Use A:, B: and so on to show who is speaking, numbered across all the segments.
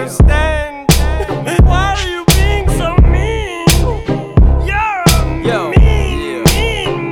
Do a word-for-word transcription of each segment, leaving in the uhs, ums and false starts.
A: understand. Why are you being so mean? You're a
B: Yo,
A: mean,
B: yeah.
A: mean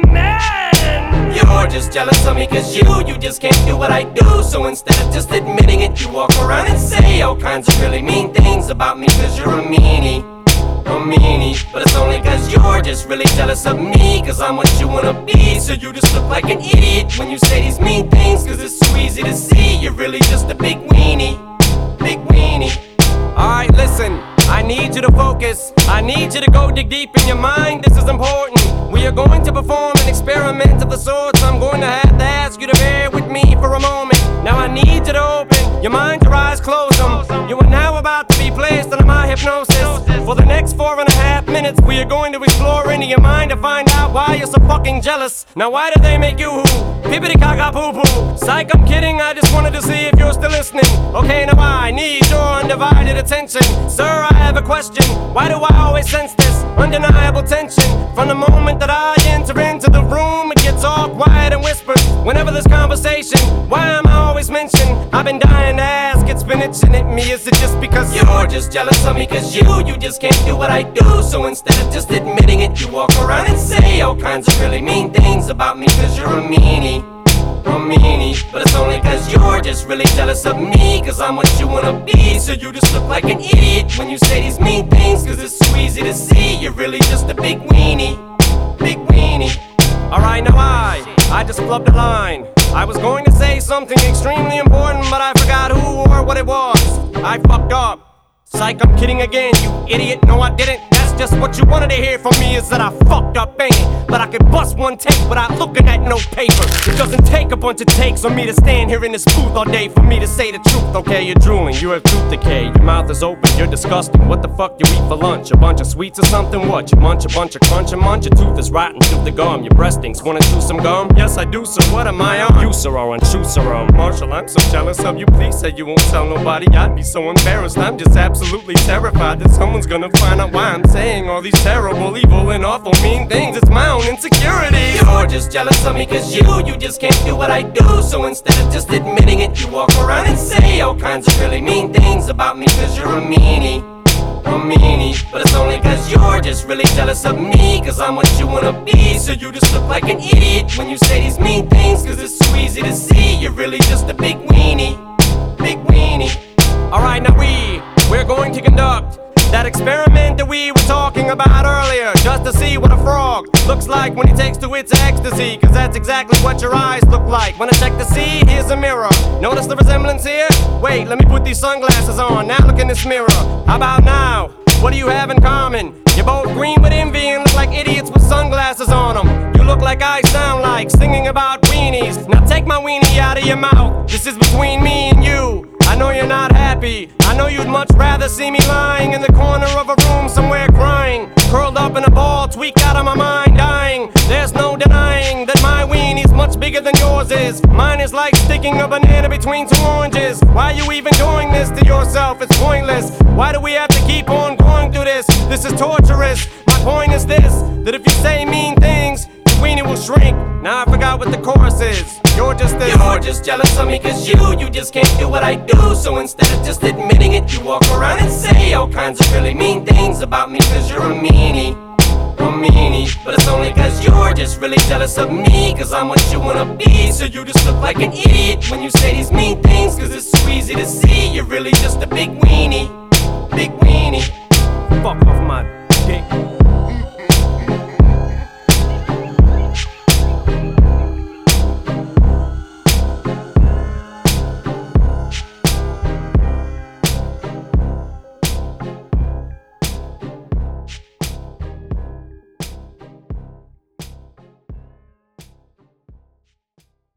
A: man.
B: You're just jealous of me cause you, you just can't do what I do. So instead of just admitting it, you walk around and say all kinds of really mean things about me cause you're a meanie, a meanie. But it's only cause you're just really jealous of me, cause I'm what you wanna be. So you just look like an idiot when you say these mean things, cause it's so easy to see you're really just a big weenie, big weenie.
A: Alright, listen, I need you to focus. I need you to go dig deep in your mind, this is important. We are going to perform an experiment of the sorts. I'm going to have to ask you to bear with me for a moment. Now I need you to open your mind, your eyes, close them. You are now about to be placed under my hypnosis. For the next four and a half minutes, we are going to explore into your mind to find out why you're so fucking jealous. Now why do they make you who? Pippity caca poo poo. Psych, I'm kidding, I just wanted to see if you're still listening. Okay, now I need your undivided attention. Sir, I have a question. Why do I always sense this undeniable tension? From the moment that I enter into the room, it gets all quiet and whispers. Whenever there's conversation, why am I always mentioned? I've been dying to ask, it's been itching at me. Is it just because
B: you're just jealous of me cause you, you just can't do what I do. So instead of just admitting it, you walk around and say all kinds of really mean things about me cause you're a meanie, a meanie. But it's only cause you're just really jealous of me, cause I'm what you wanna be. So you just look like an idiot when you say these mean things, cause it's so easy to see you're really just a big weenie, big weenie.
A: Alright, now I, I just flubbed a line. I was going to say something extremely important, but I forgot who or what it was. I fucked up. Psych, I'm kidding again, you idiot. No, I didn't. That's just what you wanted to hear from me, is that I fucked up, ain't it? But I can bust one take without looking at no paper. It doesn't take a bunch of takes on me to stand here in this booth all day for me to say the truth. Okay, you're drooling, you have tooth decay. Your mouth is open, you're disgusting. What the fuck you eat for lunch? A bunch of sweets or something? What? You munch a bunch of crunch and munch? Your tooth is rotten through the gum. Your breast stinks. Wanna chew some gum? Yes, I do, so what am I on? You, sir, are on true, sir, um. Marshall, I'm so jealous of you. Please say you won't tell nobody. I'd be so embarrassed. I'm just absolutely terrified that someone's gonna find out why I'm saying all these terrible, evil, and awful mean things. It's my own insecurity.
B: You're just jealous of me cause you, you just can't do what I do. So instead of just admitting it, you walk around and say all kinds of really mean things about me cause you're a meanie, a meanie. But it's only cause you're just really jealous of me, cause I'm what you wanna be. So you just look like an idiot when you say these mean things, cause it's so easy to see you're really just a big weenie, big weenie.
A: Alright, now we, we're going to conduct that experiment that we were talking about earlier, just to see what a frog looks like when he takes to its ecstasy, cause that's exactly what your eyes look like. Wanna check to see? Here's a mirror. Notice the resemblance here? Wait, let me put these sunglasses on. Now look in this mirror. How about now? What do you have in common? You're both green with envy and look like idiots with sunglasses on them. You look like I sound like singing about weenies. Now take my weenie out of your mouth. This is between me and you. I know you're not happy. I know you'd much rather see me lying in the corner of a room somewhere crying, curled up in a ball, tweaked out of my mind, dying. There's no denying that my weenie's much bigger than yours is. Mine is like sticking a banana between two oranges. Why are you even doing this to yourself? It's pointless. Why do we have to keep on going through this? This is torturous. My point is this, that if you say mean things, your weenie will shrink. Now I forgot what the chorus is. You're just this.
B: You're just jealous of me cause you, you just can't do what I do. So instead of just admitting it, you walk around and say all kinds of really mean things about me cause you're a meanie, a meanie. But it's only cause you're just really jealous of me, cause I'm what you wanna be. So you just look like an idiot when you say these mean things, cause it's so easy to see you're really just a big weenie.